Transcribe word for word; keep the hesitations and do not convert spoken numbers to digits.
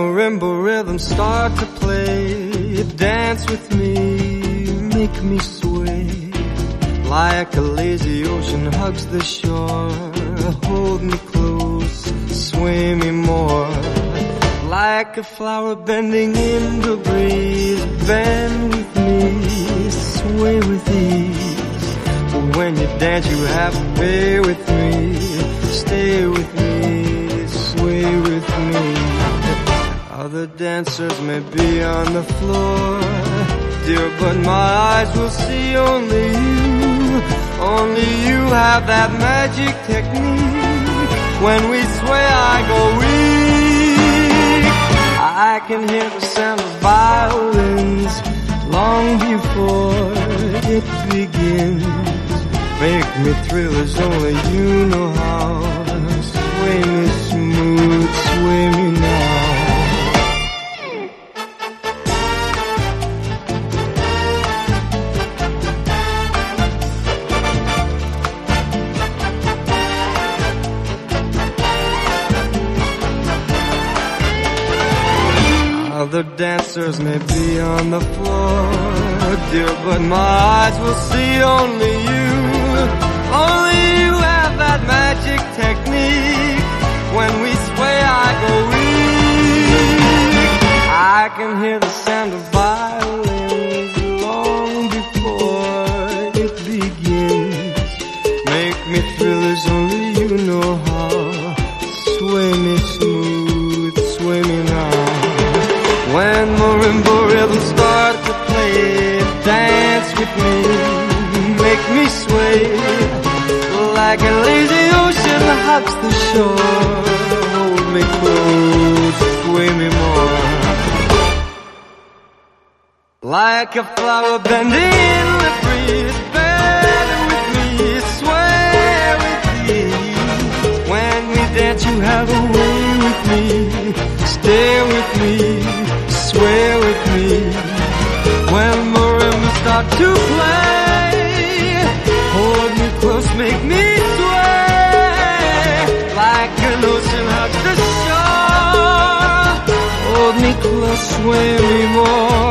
marimba rhythms start to play, dance with me, make me sway. Like a lazy ocean hugs the shore, hold me close, sway me more. Like a flower bending in the breeze, bend with me, sway with ease. When you dance you have to pay with me, stay with me, sway with me. Other dancers may be on the floor, dear, but my eyes will see only you. Only you have that magic technique. When we sway I go weak. I can hear the sound of violins long before it begins. Make me thrill as only you know how. Sway me smooth, sway me now. Other dancers may be on the floor, dear, but my eyes will see only you. Only you have that magic technique. When we sway I go weak. I can hear the sound of violins long before it begins. Make me thrill as only you know how. Sway me smooth, sway me now. When marimba rhythms start to play, dance with me, make me sway. Like a lazy ocean hugs the shore, hold me close, sway me more. Like a flower bending in the breeze, bend with me, sway with me. When we dance you have a way with me, stay with me, sway with me. When marimbas start to play, hold me close, make me sway. Like an ocean hugs the shore, hold me close, sway me more.